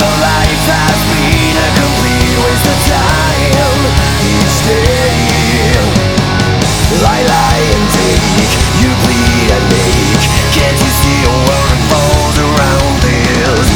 life has been a complete waste of time each day.